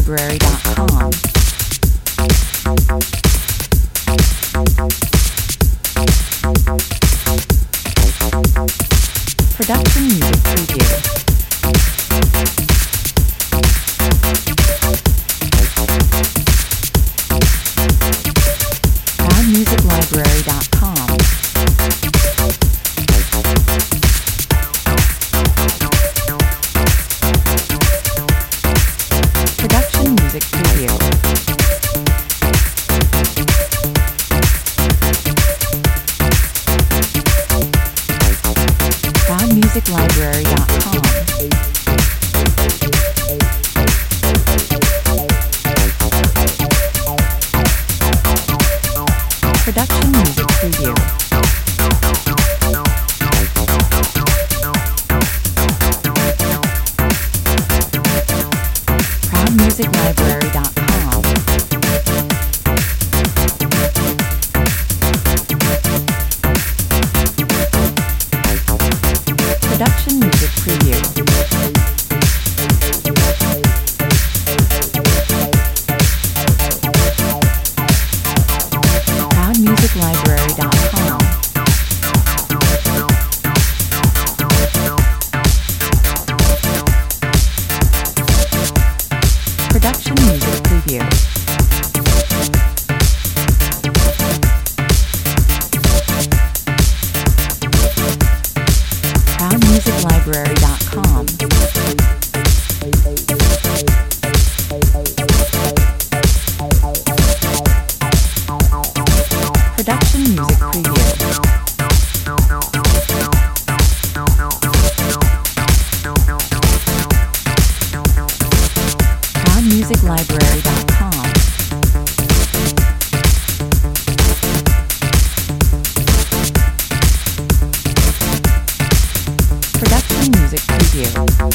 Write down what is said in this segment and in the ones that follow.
ProductionMusicLibrary.com. Production Music Preview. ProudMusicLibrary.com. Production Music Preview. ProudMusicLibrary.com. Production Music Preview. ProudMusicLibrary.com. Production Music Preview. ProudMusicLibrary.com. Production Music Preview. ProudMusicLibrary.com. Production Music Preview. ProudMusicLibrary.com. Production Music Preview.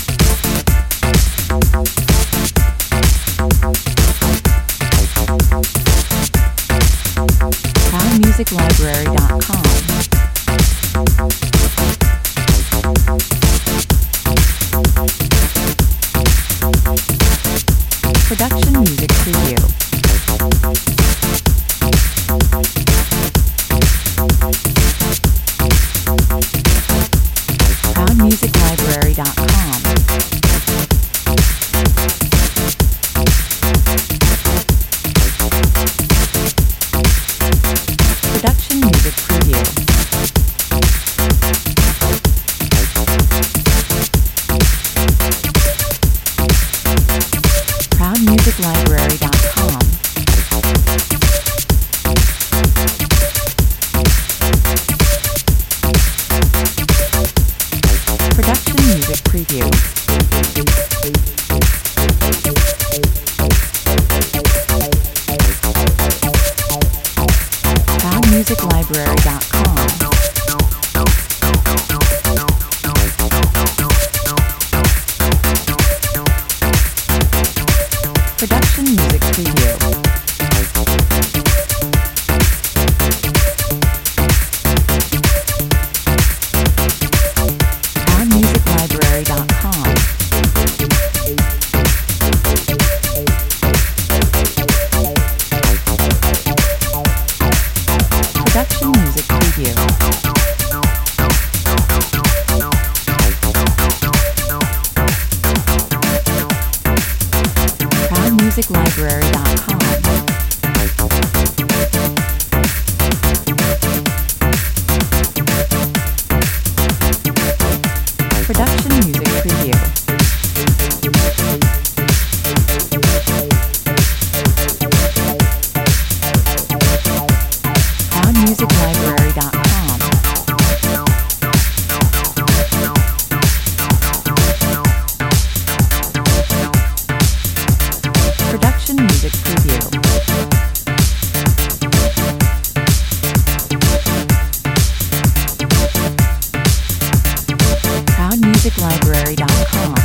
ProudMusicLibrary.com. Production Music Preview. ProudMusicLibrary.com. Production Music Preview. ProudMusicLibrary.com. Production Music Preview. ProudMusicLibrary.com. Production Music Preview. ProudMusicLibrary.com. Production Music Preview. ProudMusicLibrary.com. Production Music Preview. ProudMusicLibrary.com. Production Music Preview. ProudMusicLibrary.com.